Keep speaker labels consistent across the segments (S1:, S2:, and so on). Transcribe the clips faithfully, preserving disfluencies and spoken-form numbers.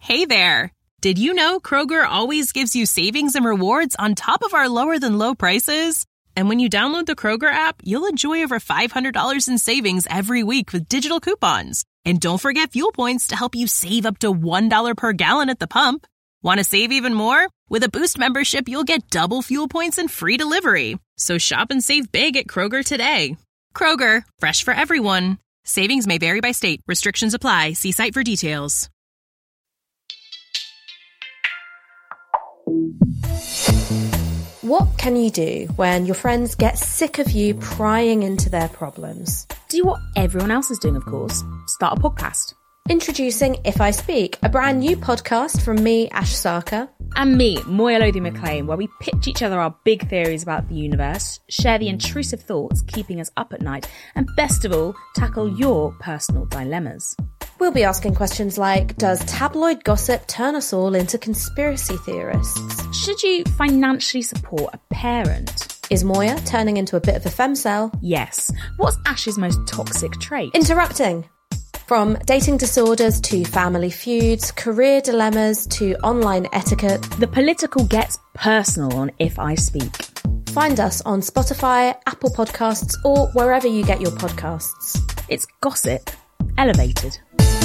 S1: Hey there! Did you know Kroger always gives you savings and rewards on top of our lower-than-low prices? And when you download the Kroger app, you'll enjoy over five hundred dollars in savings every week with digital coupons. And don't forget fuel points to help you save up to one dollar per gallon at the pump. Want to save even more? With a Boost membership, you'll get double fuel points and free delivery. So shop and save big at Kroger today. Kroger, fresh for everyone. Savings may vary by state. Restrictions apply. See site for details.
S2: What can you do when your friends get sick of you prying into their problems?
S3: Do what everyone else is doing, of course. Start a podcast.
S2: Introducing If I Speak, a brand new podcast from me, Ash Sarkar.
S3: And me, Moya Lothian-McLean, where we pitch each other our big theories about the universe, share the intrusive thoughts keeping us up at night, and best of all, tackle your personal dilemmas.
S2: We'll be asking questions like, does tabloid gossip turn us all into conspiracy theorists?
S3: Should you financially support a parent?
S2: Is Moya turning into a bit of a femcel?
S3: Yes. What's Ash's most toxic trait?
S2: Interrupting. From dating disorders to family feuds, career dilemmas to online etiquette.
S3: The political gets personal on If I Speak.
S2: Find us on Spotify, Apple Podcasts, or wherever you get your podcasts.
S3: It's gossip elevated.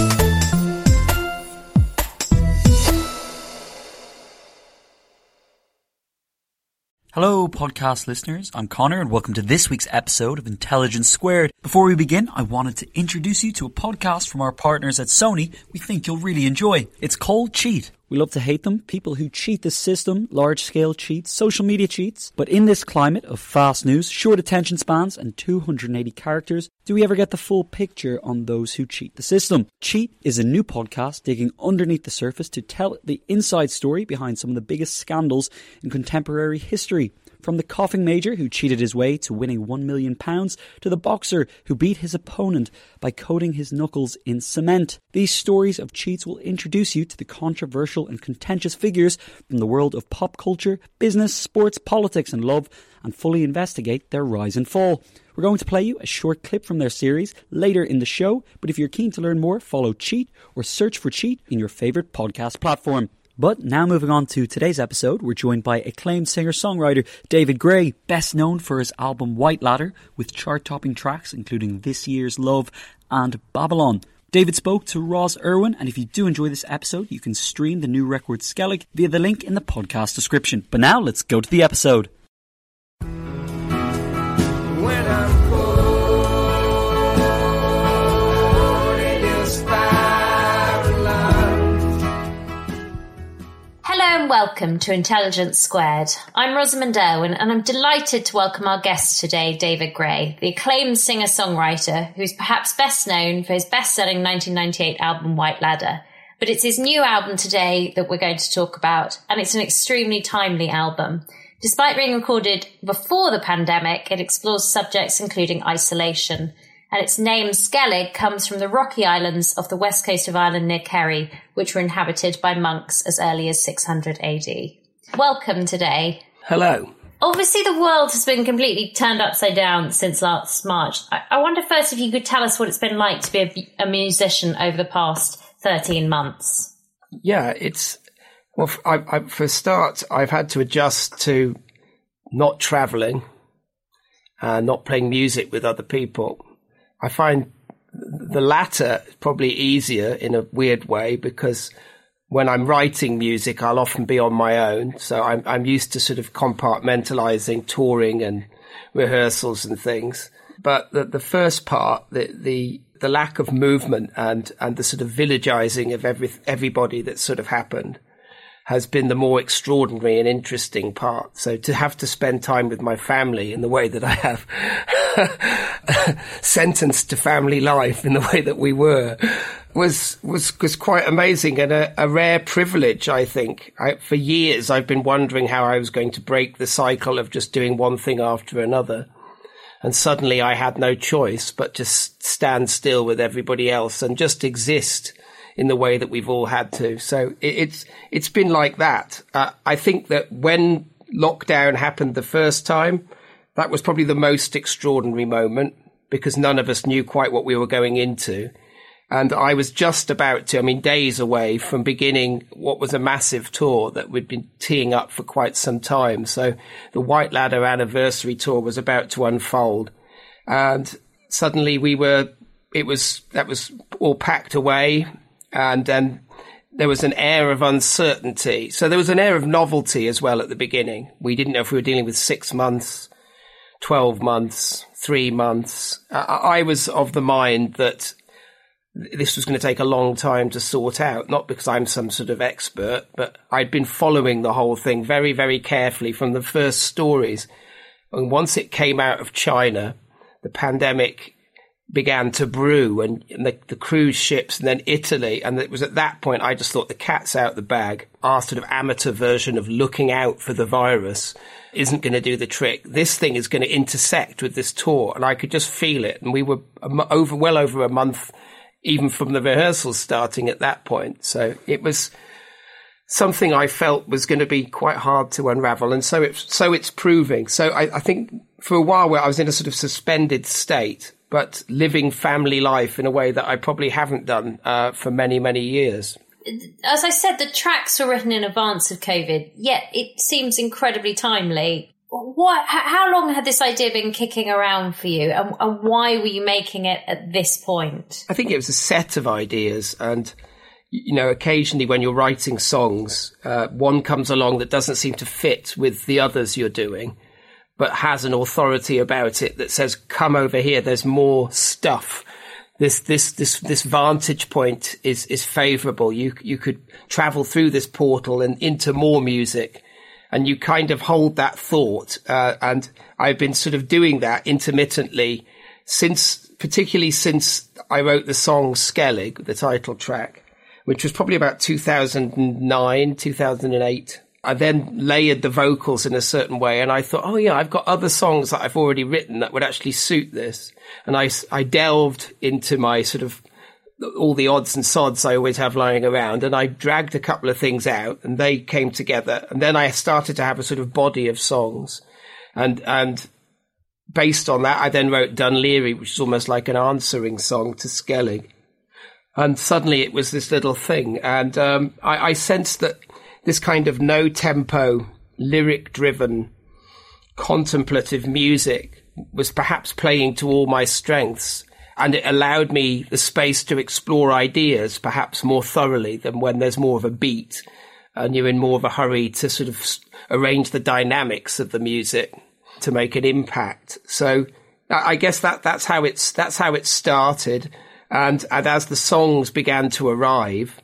S4: Hello, podcast listeners. I'm Connor, and welcome to this week's episode of Intelligence Squared. Before we begin, I wanted to introduce you to a podcast from our partners at Sony we think you'll really enjoy. It's called Cheat. We love to hate them, people who cheat the system, large-scale cheats, social media cheats. But in this climate of fast news, short attention spans, and two hundred eighty characters, do we ever get the full picture on those who cheat the system? Cheat is a new podcast digging underneath the surface to tell the inside story behind some of the biggest scandals in contemporary history. From the coughing major who cheated his way to winning one million pounds to the boxer who beat his opponent by coating his knuckles in cement. These stories of cheats will introduce you to the controversial and contentious figures from the world of pop culture, business, sports, politics and love, and fully investigate their rise and fall. We're going to play you a short clip from their series later in the show, but if you're keen to learn more, follow Cheat or search for Cheat in your favourite podcast platform. But now moving on to today's episode, we're joined by acclaimed singer-songwriter David Gray, best known for his album White Ladder, with chart-topping tracks including This Year's Love and Babylon. David spoke to Roz Irwin, and if you do enjoy this episode, you can stream the new record Skellig via the link in the podcast description. But now, let's go to the episode. When I'm
S5: and welcome to Intelligence Squared. I'm Rosamund Irwin, and I'm delighted to welcome our guest today, David Gray, the acclaimed singer-songwriter who's perhaps best known for his best-selling nineteen ninety-eight album White Ladder. But it's his new album today that we're going to talk about, and it's an extremely timely album. Despite being recorded before the pandemic, it explores subjects including isolation. And its name, Skellig, comes from the rocky islands off the west coast of Ireland near Kerry, which were inhabited by monks as early as six hundred A D. Welcome today.
S6: Hello.
S5: Obviously, the world has been completely turned upside down since last March. I, I wonder first if you could tell us what it's been like to be a, a musician over the past thirteen months.
S6: Yeah, it's... Well, I, I, for a start, I've had to adjust to not travelling and not playing music with other people. I find the latter probably easier in a weird way because when I'm writing music, I'll often be on my own. So I'm, I'm used to sort of compartmentalizing touring and rehearsals and things. But the, the first part, the, the, the lack of movement and, and the sort of villagizing of every, everybody that's sort of happened has been the more extraordinary and interesting part. So to have to spend time with my family in the way that I have sentenced to family life in the way that we were was was was quite amazing and a, a rare privilege, I think. I, for years, I've been wondering how I was going to break the cycle of just doing one thing after another. And suddenly I had no choice but just stand still with everybody else and just exist in the way that we've all had to. So it, it's it's been like that. Uh, I think that when lockdown happened the first time, that was probably the most extraordinary moment because none of us knew quite what we were going into. And I was just about to, I mean, days away from beginning what was a massive tour that we'd been teeing up for quite some time. So the White Ladder anniversary tour was about to unfold. And suddenly we were, it was, that was all packed away. And then there was an air of uncertainty. So there was an air of novelty as well at the beginning. We didn't know if we were dealing with six months, twelve months, three months. I, I was of the mind that this was going to take a long time to sort out, not because I'm some sort of expert, but I'd been following the whole thing very, very carefully from the first stories. And once it came out of China, the pandemic began to brew, and, and the, the cruise ships, and then Italy. And it was at that point I just thought the cat's out the bag. Our sort of amateur version of looking out for the virus isn't going to do the trick. This thing is going to intersect with this tour. And I could just feel it. And we were over well over a month even from the rehearsals starting at that point. So it was something I felt was going to be quite hard to unravel. And so it's, so it's proving. So I, I think for a while where I was in a sort of suspended state, but living family life in a way that I probably haven't done uh, for many, many years.
S5: As I said, the tracks were written in advance of COVID, yet it seems incredibly timely. What? How long had this idea been kicking around for you, and, and why were you making it at this point?
S6: I think it was a set of ideas, and, you know, occasionally when you're writing songs, uh, one comes along that doesn't seem to fit with the others you're doing, but has an authority about it that says, come over here, there's more stuff. This, this, this, this vantage point is, is favourable. You, you could travel through this portal and into more music. And you kind of hold that thought. Uh, and I've been sort of doing that intermittently since, particularly since I wrote the song Skellig, the title track, which was probably about two thousand nine, two thousand eight. I then layered the vocals in a certain way. And I thought, oh yeah, I've got other songs that I've already written that would actually suit this. And I, I delved into my sort of all the odds and sods I always have lying around, and I dragged a couple of things out and they came together. And then I started to have a sort of body of songs. And, and based on that, I then wrote Dun Laoghaire, which is almost like an answering song to Skellig. And suddenly it was this little thing. And um, I, I sensed that this kind of no tempo, lyric driven, contemplative music was perhaps playing to all my strengths. And it allowed me the space to explore ideas perhaps more thoroughly than when there's more of a beat and you're in more of a hurry to sort of arrange the dynamics of the music to make an impact. So I guess that that's how it's that's how it started. And, and as the songs began to arrive,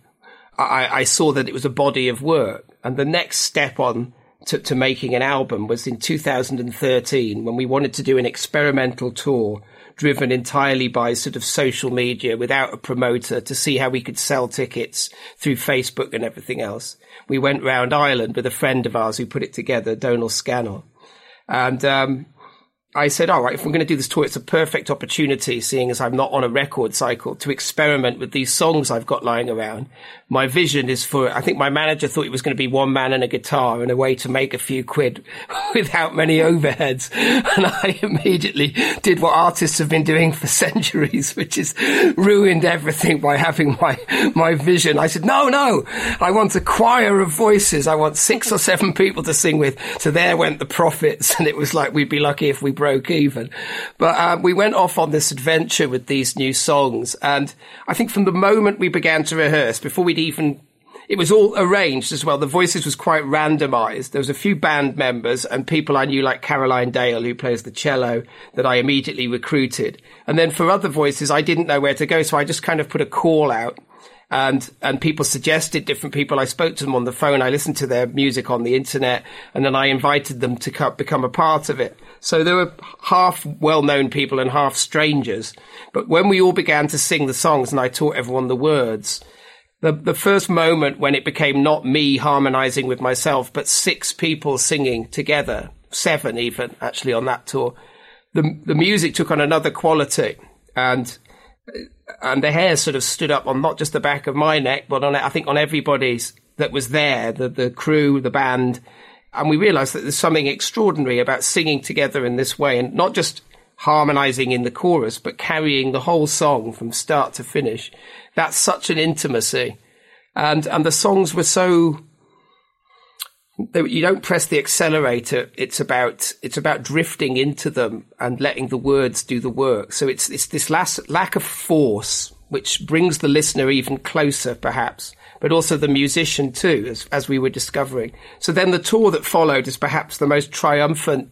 S6: I, I saw that it was a body of work. And the next step on to, to making an album was in two thousand thirteen, when we wanted to do an experimental tour driven entirely by sort of social media without a promoter to see how we could sell tickets through Facebook and everything else. We went round Ireland with a friend of ours who put it together, Donal Scannell. And um, I said, all right, if we're going to do this tour, it's a perfect opportunity, seeing as I'm not on a record cycle, to experiment with these songs I've got lying around. My vision is for, I think my manager thought it was going to be one man and a guitar and a way to make a few quid without many overheads. And I immediately did what artists have been doing for centuries, which is ruined everything by having my, my vision. I said, no, no, I want a choir of voices. I want six or seven people to sing with. So there went the profits. And it was like, we'd be lucky if we broke even. But um, we went off on this adventure with these new songs. And I think from the moment we began to rehearse, before we'd even, it was all arranged as well. The voices was quite randomized. There was a few band members and people I knew, like Caroline Dale, who plays the cello, that I immediately recruited. And then for other voices, I didn't know where to go. So I just kind of put a call out. And, and people suggested different people. I spoke to them on the phone. I listened to their music on the internet, and then I invited them to co- become a part of it. So there were half well-known people and half strangers. But when we all began to sing the songs and I taught everyone the words, the, the first moment when it became not me harmonizing with myself, but six people singing together, seven even actually on that tour, the, the music took on another quality. And, And the hair sort of stood up on not just the back of my neck, but on, I think, on everybody's that was there, the, the crew, the band. And we realized that there's something extraordinary about singing together in this way, and not just harmonizing in the chorus, but carrying the whole song from start to finish. That's such an intimacy. And, and the songs were so, you don't press the accelerator. It's about, it's about drifting into them and letting the words do the work. So it's, it's this last, lack of force, which brings the listener even closer, perhaps, but also the musician too, as, as we were discovering. So then the tour that followed is perhaps the most triumphant,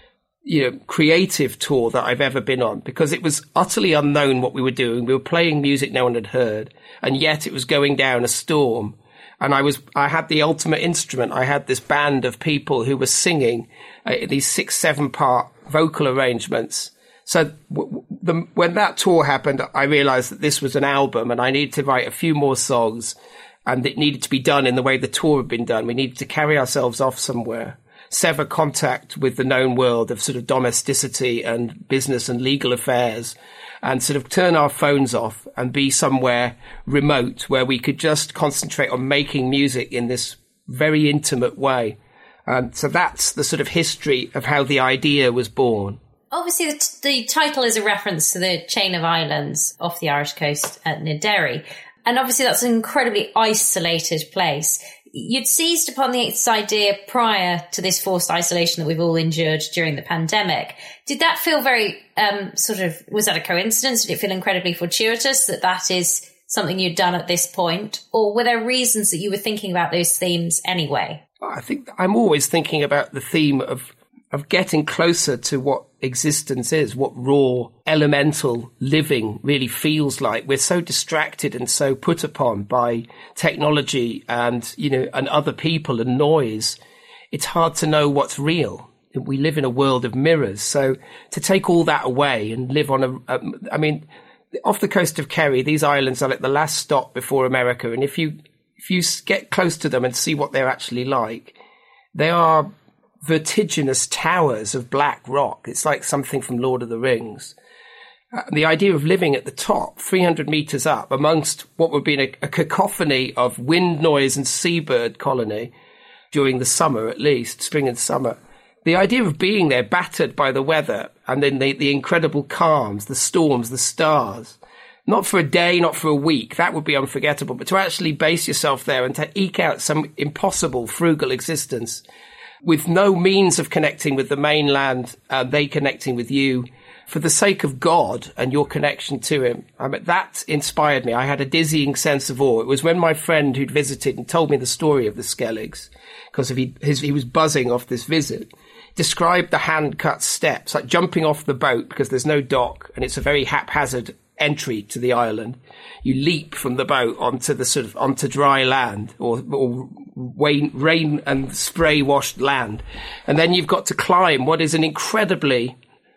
S6: you know, creative tour that I've ever been on, because it was utterly unknown what we were doing. We were playing music no one had heard, and yet it was going down a storm. And I was, I had the ultimate instrument. I had this band of people who were singing uh, these six, seven part vocal arrangements. So w- the, when that tour happened, I realized that this was an album and I needed to write a few more songs, and it needed to be done in the way the tour had been done. We needed to carry ourselves off somewhere, sever contact with the known world of sort of domesticity and business and legal affairs, and sort of turn our phones off and be somewhere remote where we could just concentrate on making music in this very intimate way. And so that's the sort of history of how the idea was born.
S5: Obviously, the, t- the title is a reference to the chain of islands off the Irish coast at near Derry. And obviously that's an incredibly isolated place. You'd seized upon this idea prior to this forced isolation that we've all endured during the pandemic. Did that feel very, um, sort of, was that a coincidence? Did it feel incredibly fortuitous that that is something you'd done at this point? Or were there reasons that you were thinking about those themes anyway?
S6: I think I'm always thinking about the theme of of getting closer to what existence is, what raw, elemental living really feels like. We're so distracted and so put upon by technology and, you know, and other people and noise. It's hard to know what's real. We live in a world of mirrors. So to take all that away and live on a, a I mean, off the coast of Kerry, these islands are like the last stop before America. And if you, if you get close to them and see what they're actually like, they are vertiginous towers of black rock. It's like something from Lord of the Rings. Uh, the idea of living at the top, three hundred meters up, amongst what would be a, a cacophony of wind noise and seabird colony during the summer, at least, spring and summer. The idea of being there, battered by the weather, and then the, the incredible calms, the storms, the stars, not for a day, not for a week, that would be unforgettable, but to actually base yourself there and to eke out some impossible, frugal existence with no means of connecting with the mainland, uh, they connecting with you, for the sake of God and your connection to him. I mean, that inspired me. I had a dizzying sense of awe. It was when my friend who'd visited and told me the story of the Skelligs, because of he, his, he was buzzing off this visit, described the hand-cut steps, like jumping off the boat because there's no dock and it's a very haphazard entry to the island. You leap from the boat onto the sort of onto dry land or, or rain, rain and spray washed land, and then you've got to climb what is an incredibly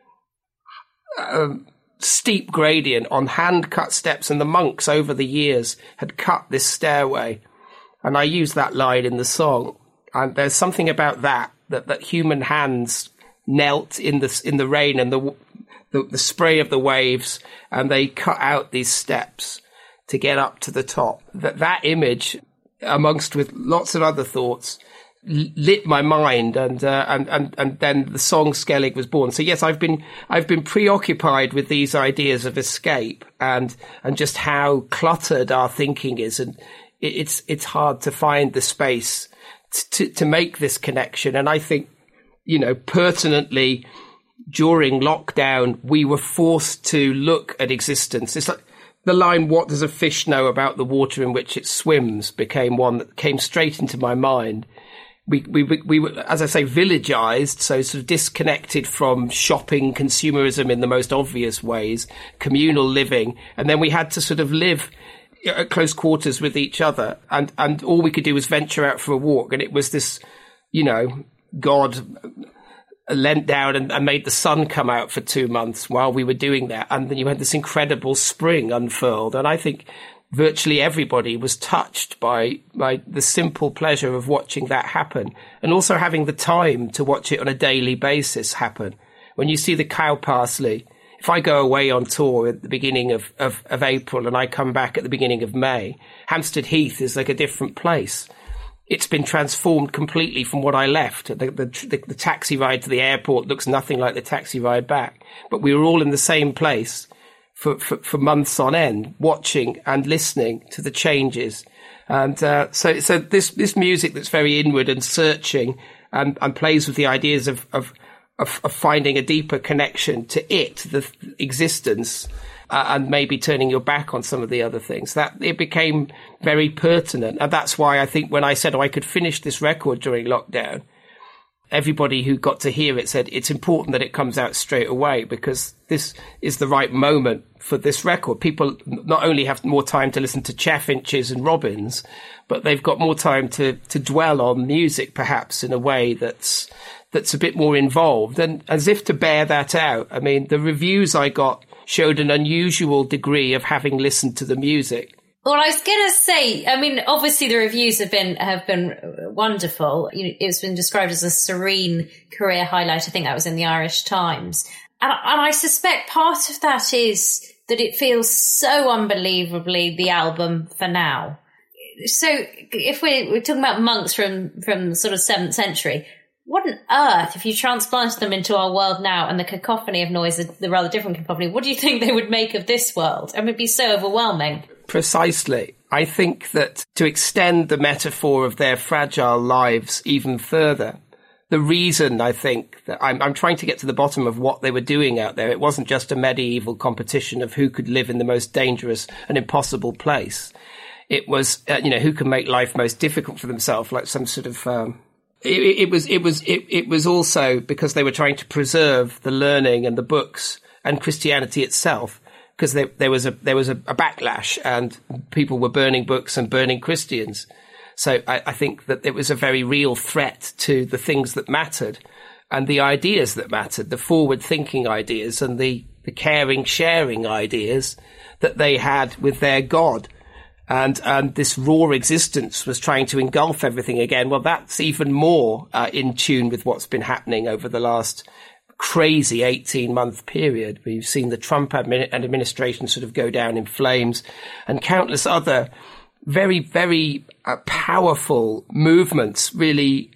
S6: um, steep gradient on hand cut steps, and the monks over the years had cut this stairway, and I use that line in the song. And there's something about that that that human hands knelt in the in the rain and the The, the spray of the waves, and they cut out these steps to get up to the top. That that image, amongst with lots of other thoughts, lit my mind, and uh, and and and then the song Skellig was born. So yes, I've been I've been preoccupied with these ideas of escape and and just how cluttered our thinking is, and it, it's it's hard to find the space to to make this connection. And I think, you know, pertinently, during lockdown, we were forced to look at existence. It's like the line, "What does a fish know about the water in which it swims?" became one that came straight into my mind. We, we, we were, as I say, villagized, so sort of disconnected from shopping, consumerism in the most obvious ways, communal living. And then we had to sort of live at close quarters with each other. And, and all we could do was venture out for a walk. And it was this, you know, God leant down and, and made the sun come out for two months while we were doing that. And then you had this incredible spring unfurled. And I think virtually everybody was touched by, by the simple pleasure of watching that happen, and also having the time to watch it on a daily basis happen. When you see the cow parsley, if I go away on tour at the beginning of, of, of April and I come back at the beginning of May, Hampstead Heath is like a different place. it's been transformed completely from what I left. The, the, the, the taxi ride to the airport looks nothing like the taxi ride back. But we were all in the same place for, for, for months on end, watching and listening to the changes. And uh, so so this, this music that's very inward and searching and, and plays with the ideas of, of, of, of finding a deeper connection to it, the existence, Uh, and maybe turning your back on some of the other things, that it became very pertinent. And that's why I think when I said, oh, I could finish this record during lockdown, everybody who got to hear it said it's important that it comes out straight away, because this is the right moment for this record. People not only have more time to listen to Chaffinches and Robbins, but they've got more time to, to dwell on music, perhaps in a way that's, that's a bit more involved. And as if to bear that out, I mean, the reviews I got showed an unusual degree of having listened to the music.
S5: Well, I was going to say, I mean, obviously the reviews have been have been wonderful. You know, it's been described as a serene career highlight. I think that was in the Irish Times. And, and I suspect part of that is that it feels so unbelievably the album for now. So if we're, we're talking about monks from, from sort of seventh century, what on earth, if you transplanted them into our world now and the cacophony of noise, the rather different cacophony, what do you think they would make of this world? I mean, it'd be so overwhelming.
S6: Precisely. I think that to extend the metaphor of their fragile lives even further, the reason I think that I'm, I'm trying to get to the bottom of what they were doing out there. It wasn't just a medieval competition of who could live in the most dangerous and impossible place. It was, uh, you know, who can make life most difficult for themselves, like some sort of... Um, It, it was, it was, it, it was also because they were trying to preserve the learning and the books and Christianity itself, because there, there was a, there was a, a backlash and people were burning books and burning Christians. So I, I think that it was a very real threat to the things that mattered and the ideas that mattered, the forward thinking ideas and the, the caring, sharing ideas that they had with their God. And, and this raw existence was trying to engulf everything again. Well, that's even more uh, in tune with what's been happening over the last crazy eighteen-month period. We've seen the Trump admi- administration sort of go down in flames, and countless other very, very uh, powerful movements really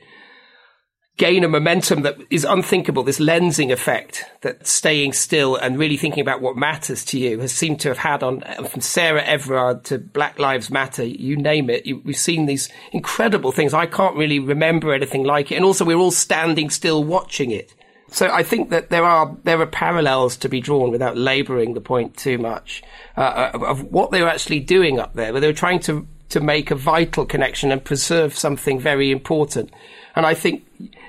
S6: gain a momentum that is unthinkable. This lensing effect that staying still and really thinking about what matters to you has seemed to have had on, from Sarah Everard to Black Lives Matter, you name it. You, we've seen these incredible things. I can't really remember anything like it. And also we're all standing still watching it. So I think that there are, there are parallels to be drawn without labouring the point too much, uh, of, of what they were actually doing up there, where they were trying to, to make a vital connection and preserve something very important. And I think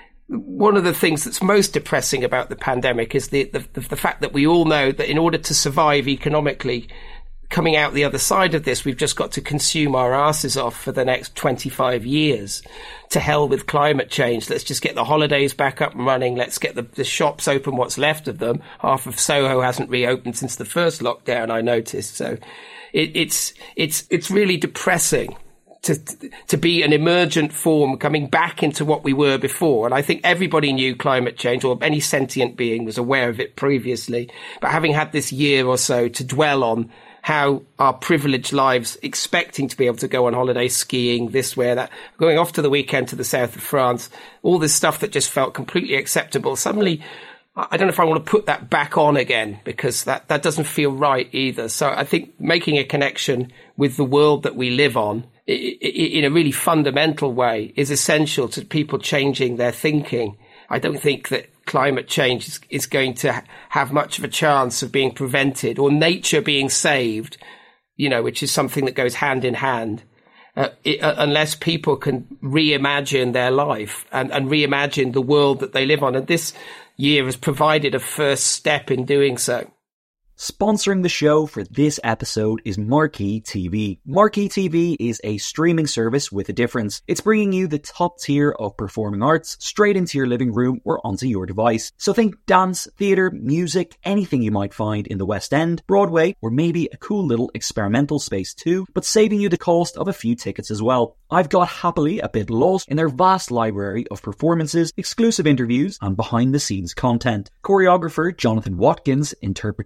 S6: one of the things that's most depressing about the pandemic is the, the, the fact that we all know that in order to survive economically, coming out the other side of this, we've just got to consume our asses off for the next twenty-five years. To hell with climate change. Let's just get the holidays back up and running. Let's get the, the shops open, what's left of them. Half of Soho hasn't reopened since the first lockdown, I noticed. So it, it's, it's, it's really depressing to, to be an emergent form coming back into what we were before. And I think everybody knew climate change, or any sentient being was aware of it previously. But having had this year or so to dwell on how our privileged lives, expecting to be able to go on holiday, skiing, this, where, that, going off to the weekend to the south of France, all this stuff that just felt completely acceptable. Suddenly, I don't know if I want to put that back on again, because that, that doesn't feel right either. So I think making a connection with the world that we live on in a really fundamental way is essential to people changing their thinking. I don't think that climate change is, is going to have much of a chance of being prevented, or nature being saved, you know, which is something that goes hand in hand, uh, it, uh, unless people can reimagine their life and, and reimagine the world that they live on. And this year has provided a first step in doing so.
S4: Sponsoring the show for this episode is Marquee T V. Marquee T V is a streaming service with a difference. It's bringing you the top tier of performing arts straight into your living room or onto your device. So think dance, theatre, music, anything you might find in the West End, Broadway, or maybe a cool little experimental space too, but saving you the cost of a few tickets as well. I've got happily a bit lost in their vast library of performances, exclusive interviews, and behind-the-scenes content. Choreographer Jonathan Watkins' interpretation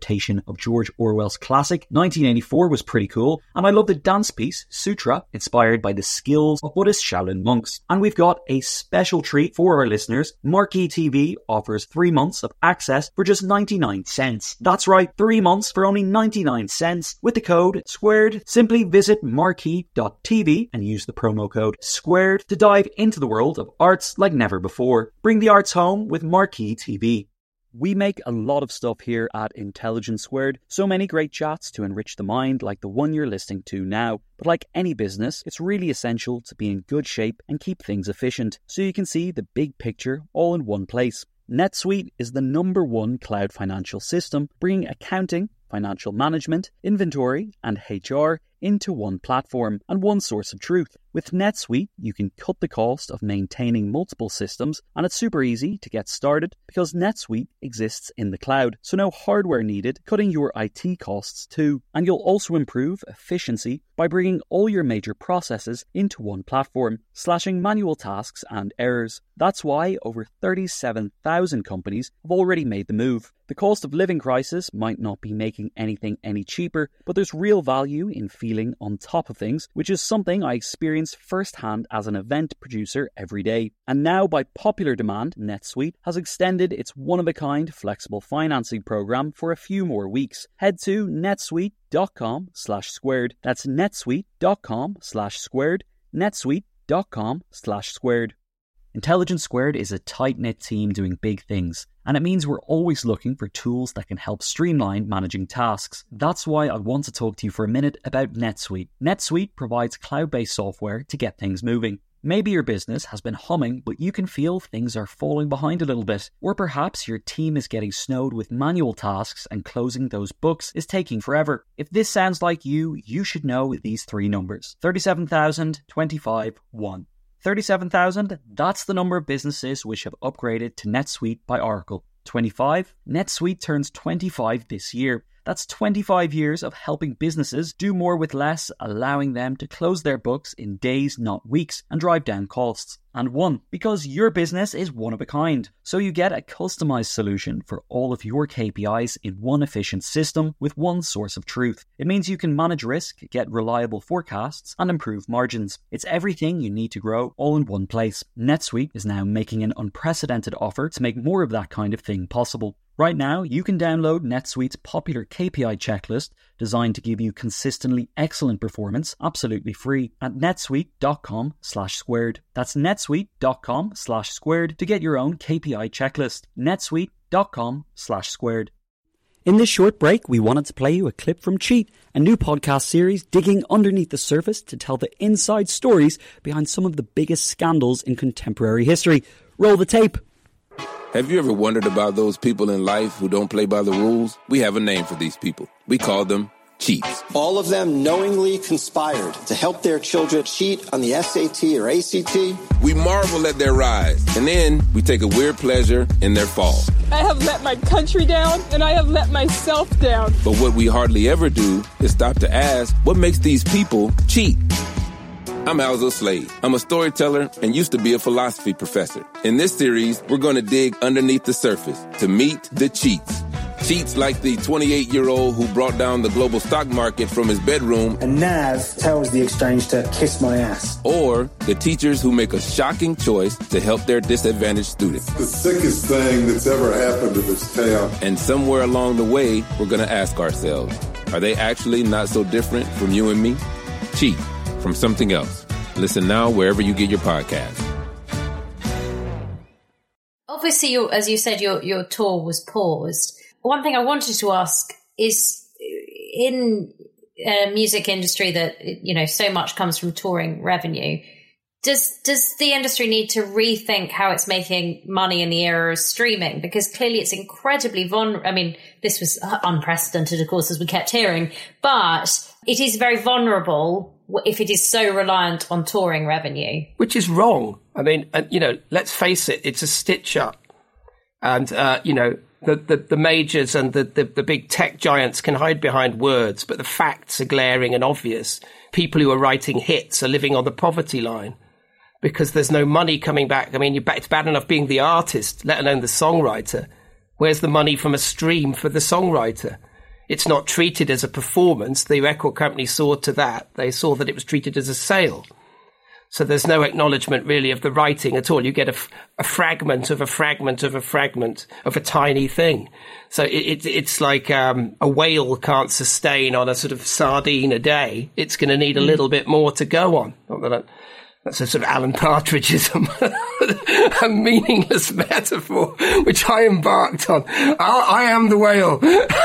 S4: of George Orwell's classic nineteen eighty-four was pretty cool, and I love the dance piece, Sutra, inspired by the skills of Buddhist Shaolin monks. And we've got a special treat for our listeners. Marquee T V offers three months of access for just ninety-nine cents. That's right, three months for only ninety-nine cents with the code SQUARED. Simply visit marquee dot t v and use the promo code SQUARED to dive into the world of arts like never before. Bring the arts home with Marquee T V. We make a lot of stuff here at Intelligence Squared, so many great chats to enrich the mind like the one you're listening to now. But like any business, it's really essential to be in good shape and keep things efficient, so you can see the big picture all in one place. NetSuite is the number one cloud financial system, bringing accounting, financial management, inventory, and H R into one platform and one source of truth. With NetSuite, you can cut the cost of maintaining multiple systems, and it's super easy to get started because NetSuite exists in the cloud, so no hardware needed, cutting your I T costs too. And you'll also improve efficiency by bringing all your major processes into one platform, slashing manual tasks and errors. That's why over thirty-seven thousand companies have already made the move. The cost of living crisis might not be making anything any cheaper, but there's real value in feeling on top of things, which is something I experience firsthand as an event producer every day. And now, by popular demand, NetSuite has extended its one-of-a-kind flexible financing program for a few more weeks. Head to netsuite.com slash squared. That's netsuite.com slash squared. netsuite.com slash squared. Intelligence Squared is a tight-knit team doing big things, and it means we're always looking for tools that can help streamline managing tasks. That's why I want to talk to you for a minute about NetSuite. NetSuite provides cloud-based software to get things moving. Maybe your business has been humming, but you can feel things are falling behind a little bit. Or perhaps your team is getting snowed with manual tasks and closing those books is taking forever. If this sounds like you, you should know these three numbers. thirty-seven thousand, twenty-five, one. thirty-seven thousand, that's the number of businesses which have upgraded to NetSuite by Oracle. twenty-five, NetSuite turns twenty-five this year. That's twenty-five years of helping businesses do more with less, allowing them to close their books in days, not weeks, and drive down costs. And one, because your business is one of a kind. So you get a customized solution for all of your K P Is in one efficient system with one source of truth. It means you can manage risk, get reliable forecasts, and improve margins. It's everything you need to grow all in one place. NetSuite is now making an unprecedented offer to make more of that kind of thing possible. Right now, you can download NetSuite's popular K P I checklist designed to give you consistently excellent performance absolutely free at netsuite.com slash squared. That's netsuite.com slash squared to get your own K P I checklist. netsuite.com slash squared. In this short break, we wanted to play you a clip from Cheat, a new podcast series digging underneath the surface to tell the inside stories behind some of the biggest scandals in contemporary history. Roll the tape.
S7: Have you ever wondered about those people in life who don't play by the rules? We have a name for these people. We call them cheats.
S8: All of them knowingly conspired to help their children cheat on the S A T or A C T.
S7: We marvel at their rise, and then we take a weird pleasure in their fall.
S9: I have let my country down, and I have let myself down.
S7: But what we hardly ever do is stop to ask, what makes these people cheat? I'm Alzo Slade. I'm a storyteller and used to be a philosophy professor. In this series, we're going to dig underneath the surface to meet the cheats. Cheats like the twenty-eight-year-old who brought down the global stock market from his bedroom.
S10: And Nav tells the exchange to kiss my ass.
S7: Or the teachers who make a shocking choice to help their disadvantaged students.
S11: The sickest thing that's ever happened to this town.
S7: And somewhere along the way, we're going to ask ourselves, are they actually not so different from you and me? Cheat from something else. Listen now wherever you get your podcasts.
S5: Obviously, your, as you said, your, your tour was paused. One thing I wanted to ask is, in a music industry that, you know, so much comes from touring revenue, does does the industry need to rethink how it's making money in the era of streaming? Because clearly it's incredibly vulnerable. I mean, this was unprecedented, of course, as we kept hearing, but it is very vulnerable if it is so reliant on touring revenue.
S6: Which is wrong. I mean, and, you know, let's face it, it's a stitch up. And, uh, you know, the, the, the majors and the, the, the big tech giants can hide behind words, but the facts are glaring and obvious. People who are writing hits are living on the poverty line because there's no money coming back. I mean, you're, it's bad enough being the artist, let alone the songwriter. Where's the money from a stream for the songwriter? it's not treated as a performance. The record company saw to that. They saw that it was treated as a sale. So there's no acknowledgement really of the writing at all. You get a, f- a fragment of a fragment of a fragment of a tiny thing. So it, it, it's like um, a whale can't sustain on a sort of sardine a day. It's going to need a little bit more to go on. Not that I, that's a sort of Alan Partridgeism, a meaningless metaphor, which I embarked on. I, I am the whale.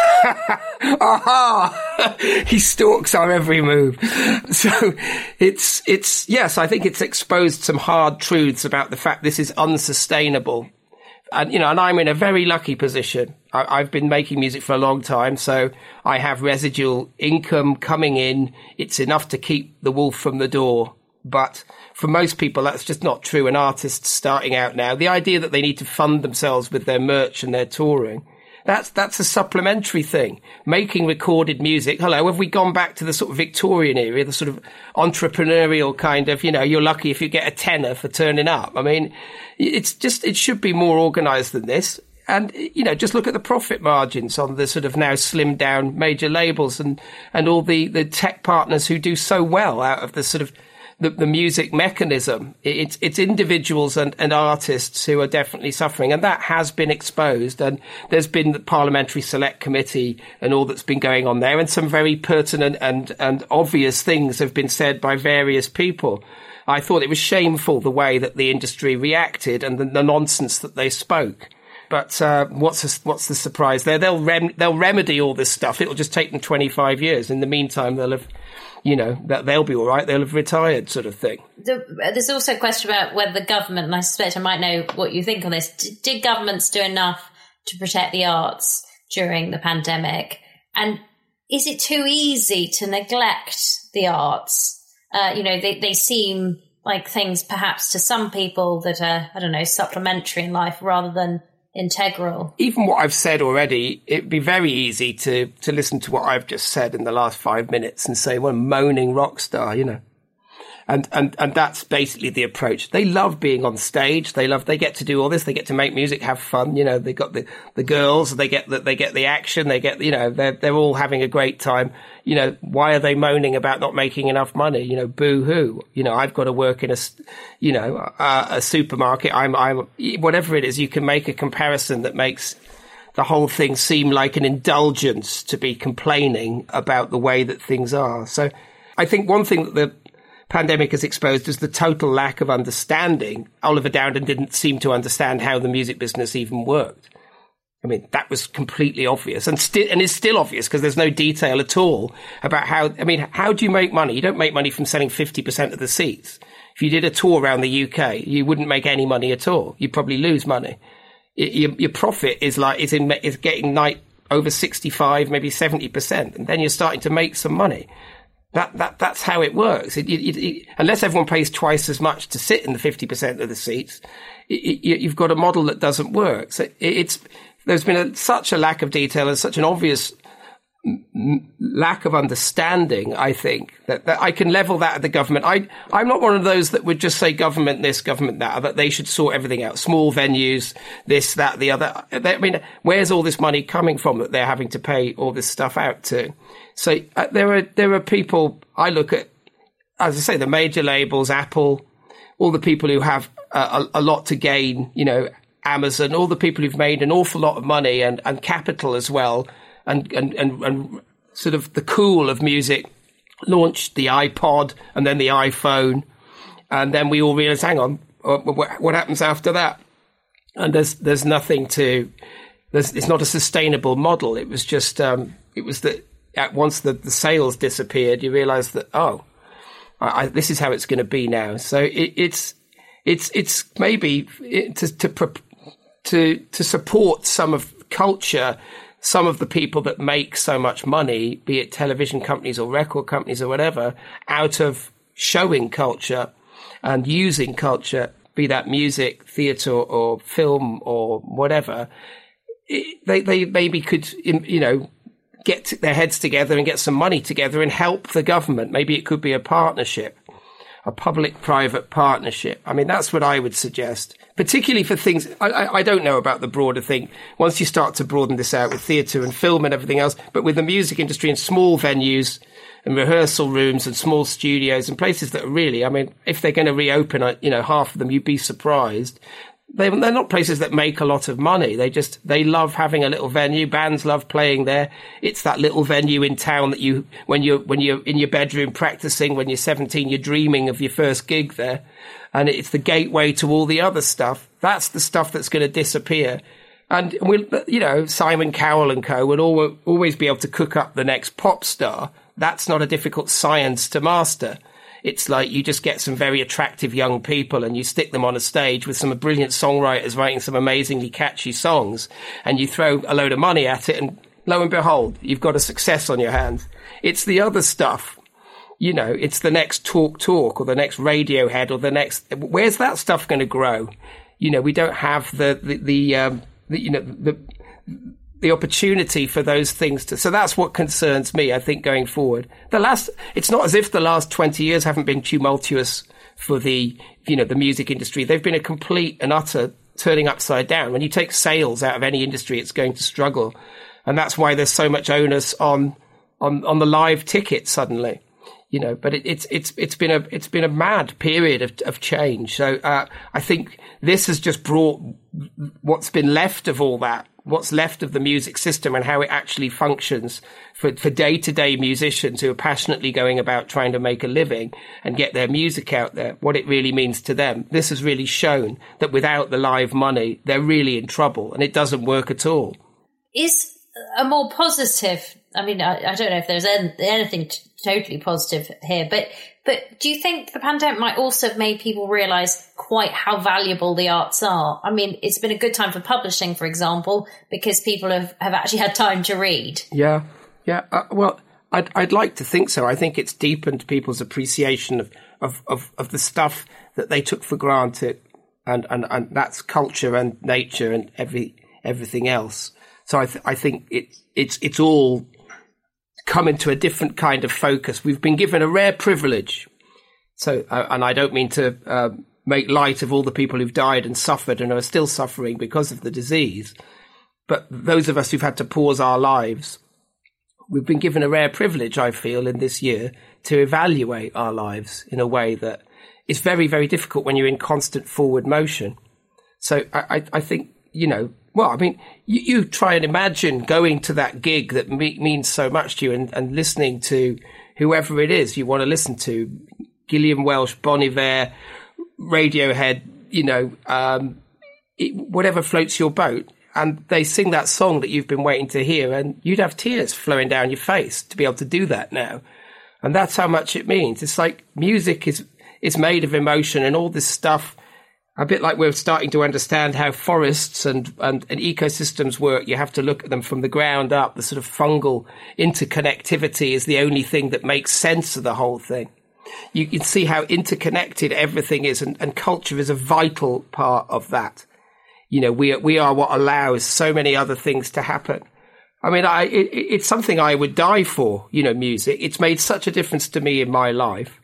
S6: Aha! He stalks our every move. So it's, it's, yes, I think it's exposed some hard truths about the fact this is unsustainable. And, you know, and I'm in a very lucky position. I, I've been making music for a long time, so I have residual income coming in. It's enough to keep the wolf from the door. But for most people, that's just not true. And artists starting out now, the idea that they need to fund themselves with their merch and their touring, that's that's a supplementary thing. Making recorded music. Hello, have we gone back to the sort of Victorian era, the sort of entrepreneurial kind of, you know, you're lucky if you get a tenner for turning up. I mean, it's just, it should be more organised than this. And, you know, just look at the profit margins on the sort of now slimmed down major labels and, and all the, the tech partners who do so well out of the sort of The, the music mechanism. It's, it's individuals and, and artists who are definitely suffering. And that has been exposed. And there's been the Parliamentary Select Committee and all that's been going on there. And some very pertinent and, and obvious things have been said by various people. I thought it was shameful the way that the industry reacted and the, the nonsense that they spoke. But uh, what's the, what's the surprise there? They'll rem- they'll remedy all this stuff. It'll just take them twenty-five years. In the meantime, they'll have, you know, that they'll be all right. They'll have retired, sort of thing.
S5: There's also a question about whether the government, and I suspect I might know what you think on this, did governments do enough to protect the arts during the pandemic? And is it too easy to neglect the arts? Uh, you know, they, they seem like things perhaps to some people that are, I don't know, supplementary in life rather than integral.
S6: Even what I've said already, it'd be very easy to, to listen to what I've just said in the last five minutes and say, well, moaning rock star, you know. And, and, and that's basically the approach. They love being on stage. They love, they get to do all this. They get to make music, have fun. You know, they got the, the girls, they get the, they get the action. They get, you know, they're, they're all having a great time. You know, why are they moaning about not making enough money? You know, boo hoo. You know, I've got to work in a, you know, a, a supermarket. I'm, I'm, whatever it is, you can make a comparison that makes the whole thing seem like an indulgence to be complaining about the way that things are. So I think one thing that the pandemic has exposed is the total lack of understanding. Oliver Dowden didn't seem to understand how the music business even worked. I mean, that was completely obvious and still, and is still obvious because there's no detail at all about how, I mean, how do you make money? You don't make money from selling fifty percent of the seats. If you did a tour around the U K, you wouldn't make any money at all. You'd probably lose money. Your, your profit is like, is in, is getting night over sixty-five, maybe seventy percent. And then you're starting to make some money. That, that, that's how it works. It, it, it, unless everyone pays twice as much to sit in the fifty percent of the seats, it, it, you've got a model that doesn't work. So it, it's, there's been a, such a lack of detail and such an obvious m- lack of understanding, I think, that, that I can level that at the government. I, I'm not one of those that would just say government this, government that, that they should sort everything out. Small venues, this, that, the other. I mean, where's all this money coming from that they're having to pay all this stuff out to? So uh, there are there are people I look at, as I say, the major labels, Apple, all the people who have a, a, a lot to gain, you know, Amazon, all the people who've made an awful lot of money and, and capital as well, and, and, and, and sort of the cool of music, launched the iPod and then the iPhone, and then we all realised, hang on, what, what happens after that? And there's there's nothing to, there's, it's not a sustainable model. It was just, um, it was that. At once the, the sales disappeared, you realise that, oh, I, I, this is how it's going to be now. So it, it's it's it's maybe it, to to to to support some of culture, some of the people that make so much money, be it television companies or record companies or whatever, out of showing culture and using culture, be that music, theatre or film or whatever. It, they they maybe could, you know, get their heads together and get some money together and help the government. Maybe it could be a partnership, a public-private partnership. I mean, that's what I would suggest. particularly for things, I, I, I don't know about the broader thing, once you start to broaden this out with theatre and film and everything else, but with the music industry and small venues and rehearsal rooms and small studios and places that are really, I mean, if they're going to reopen, you know, half of them, you'd be surprised. They, they're not places that make a lot of money. They just, they love having a little venue. Bands love playing there. It's that little venue in town that you, when you're, when you're in your bedroom practicing, when you're seventeen, you're dreaming of your first gig there. And it's the gateway to all the other stuff. That's the stuff that's going to disappear. And we'll, you know, Simon Cowell and co. will always be able to cook up the next pop star. That's not a difficult science to master. It's like you just get some very attractive young people and you stick them on a stage with some brilliant songwriters writing some amazingly catchy songs, and you throw a load of money at it, and lo and behold, you've got a success on your hands. It's the other stuff. You know, it's the next Talk Talk or the next Radiohead or the next... Where's that stuff going to grow? You know, we don't have the, the, the, um, the you know, the... the opportunity for those things to, so that's what concerns me, I think, going forward. The last, it's not as if the last twenty years haven't been tumultuous for the, you know, the music industry. They've been a complete and utter turning upside down. When you take sales out of any industry, it's going to struggle. And that's why there's so much onus on, on, on the live ticket suddenly, you know, but it, it's, it's, it's been a, it's been a mad period of, of change. So, uh, I think this has just brought what's been left of all that, what's left of the music system and how it actually functions for, for day-to-day musicians who are passionately going about trying to make a living and get their music out there, what it really means to them. This has really shown that without the live money, they're really in trouble, and it doesn't work at all.
S5: Is a more positive, I mean, I, I don't know if there's any, anything t- totally positive here, but But do you think the pandemic might also have made people realise quite how valuable the arts are? I mean, it's been a good time for publishing, for example, because people have, have actually had time to read.
S6: Yeah, yeah. Uh, well, I'd, I'd like to think so. I think it's deepened people's appreciation of, of, of, of the stuff that they took for granted, and, and, and that's culture and nature and every everything else. So I, th- I think it, it's it's all come into a different kind of focus. We've been given a rare privilege. So, uh, and I don't mean to uh, make light of all the people who've died and suffered and are still suffering because of the disease. But those of us who've had to pause our lives, we've been given a rare privilege, I feel, in this year to evaluate our lives in a way that is very, very difficult when you're in constant forward motion. So I, I, I think, you know, well, I mean, you, you try and imagine going to that gig that me- means so much to you and, and listening to whoever it is you want to listen to, Gillian Welsh, Bon Iver, Radiohead, you know, um, it, whatever floats your boat. And they sing that song that you've been waiting to hear, and you'd have tears flowing down your face to be able to do that now. And that's how much it means. It's like music is, is made of emotion and all this stuff. A bit like we're starting to understand how forests and, and, and ecosystems work. You have to look at them from the ground up. The sort of fungal interconnectivity is the only thing that makes sense of the whole thing. You can see how interconnected everything is, and, and culture is a vital part of that. You know, we, we are what allows so many other things to happen. I mean, I, it, it's something I would die for, you know, music. It's made such a difference to me in my life.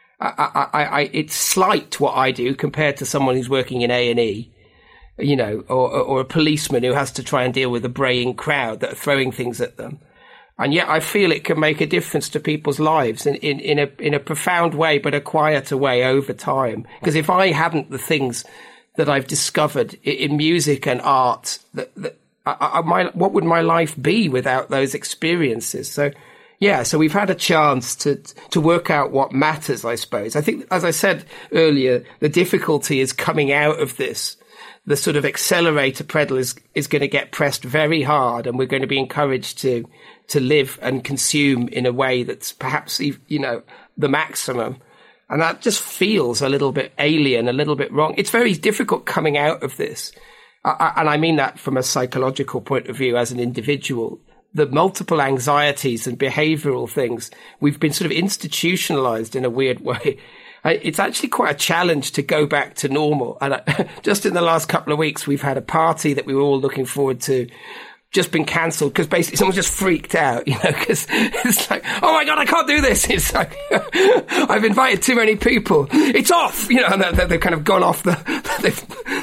S6: I, I, I, it's slight what I do compared to someone who's working in A and E, you know, or, or a policeman who has to try and deal with a braying crowd that are throwing things at them. And yet I feel it can make a difference to people's lives in, in, in a, in a profound way, but a quieter way over time. Because if I hadn't the things that I've discovered in music and art, that, that I, I, my, what would my life be without those experiences? So, yeah, so we've had a chance to to work out what matters, I suppose. I think, as I said earlier, the difficulty is coming out of this. The sort of accelerator pedal is, is going to get pressed very hard, and we're going to be encouraged to to live and consume in a way that's perhaps, you know, the maximum. And that just feels a little bit alien, a little bit wrong. It's very difficult coming out of this. I, I, and I mean that from a psychological point of view as an individual. The multiple anxieties and behavioral things, we've been sort of institutionalized in a weird way. It's actually quite a challenge to go back to normal. And I, just in the last couple of weeks, we've had a party that we were all looking forward to, just been cancelled because basically someone just freaked out, you know, because it's like, oh my God, I can't do this. It's like, I've invited too many people. It's off, you know, and they've kind of gone off the, they've,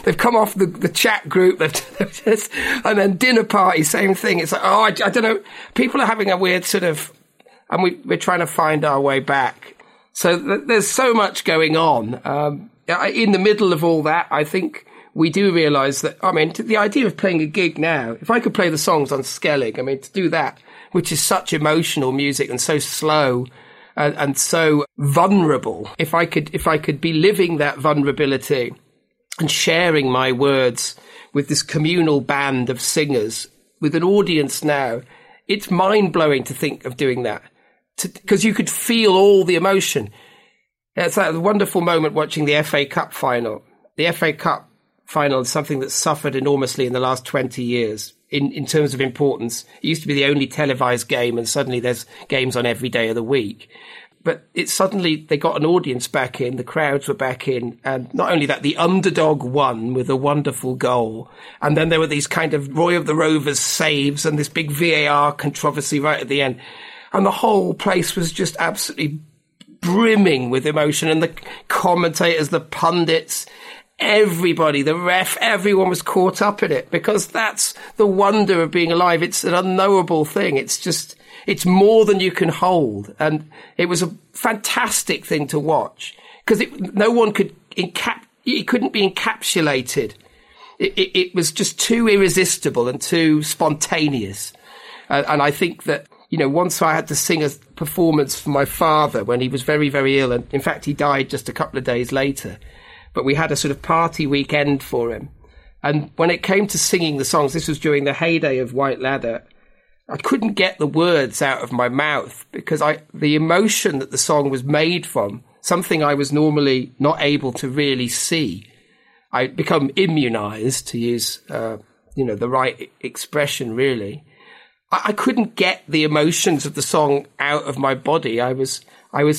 S6: they've come off the, the chat group, they've, they've just, and then dinner party, same thing. It's like, oh, I, I don't know. People are having a weird sort of, and we, we're trying to find our way back. So th- there's so much going on. Um, in the middle of all that, I think we do realise that, I mean, the idea of playing a gig now, if I could play the songs on Skellig, I mean, to do that, which is such emotional music and so slow and, and so vulnerable, if I could, if I could be living that vulnerability and sharing my words with this communal band of singers, with an audience now, it's mind-blowing to think of doing that, because you could feel all the emotion. It's that wonderful moment watching the F A Cup final. The F A Cup final is something that's suffered enormously in the last twenty years in, in terms of importance. It used to be the only televised game, and suddenly there's games on every day of the week. But it suddenly, they got an audience back in, the crowds were back in, and not only that, the underdog won with a wonderful goal. And then there were these kind of Roy of the Rovers saves and this big V A R controversy right at the end. And the whole place was just absolutely brimming with emotion. And the commentators, the pundits, everybody, the ref, everyone was caught up in it, because that's the wonder of being alive. It's an unknowable thing. It's just, it's more than you can hold. And it was a fantastic thing to watch, because no one could encap, it couldn't be encapsulated. It, it, it was just too irresistible and too spontaneous. Uh, and I think that, you know, once I had to sing a performance for my father when he was very, very ill. And in fact, he died just a couple of days later. But we had a sort of party weekend for him. And when it came to singing the songs, this was during the heyday of White Ladder, I couldn't get the words out of my mouth, because I, the emotion that the song was made from, something I was normally not able to really see. I'd become immunized, to use, uh, you know, the right expression, really. I, I couldn't get the emotions of the song out of my body. I was, I was,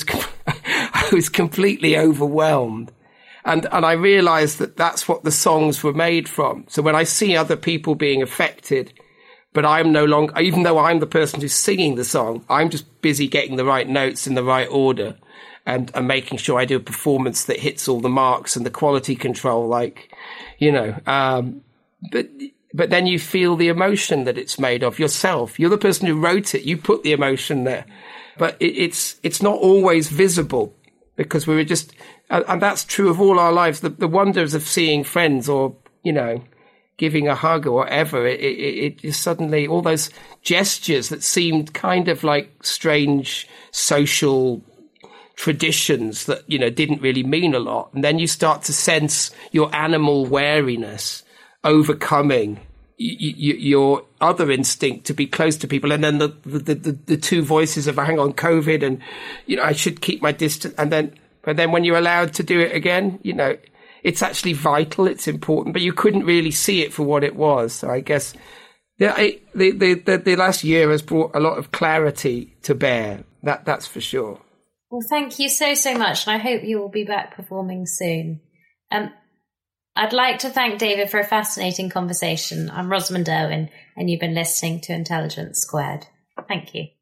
S6: I was completely overwhelmed. And, and I realized that that's what the songs were made from. So when I see other people being affected, but I'm no longer, even though I'm the person who's singing the song, I'm just busy getting the right notes in the right order and, and making sure I do a performance that hits all the marks and the quality control, like, you know, um, but, but then you feel the emotion that it's made of yourself. You're the person who wrote it. You put the emotion there, but it, it's, it's not always visible, because we were just, and that's true of all our lives. The, the wonders of seeing friends, or, you know, giving a hug or whatever, it, it, it just suddenly, all those gestures that seemed kind of like strange social traditions that, you know, didn't really mean a lot. And then you start to sense your animal wariness overcoming y- y- your other instinct to be close to people. And then the, the, the, the two voices of, hang on, COVID, and, you know, I should keep my distance. And then, but then when you're allowed to do it again, you know, it's actually vital, it's important, but you couldn't really see it for what it was. So I guess yeah, it, the, the, the, the last year has brought a lot of clarity to bear. That, that's for sure.
S5: Well, thank you so, so much. And I hope you will be back performing soon. Um, I'd like to thank David for a fascinating conversation. I'm Rosamund Irwin, and you've been listening to Intelligence Squared. Thank you.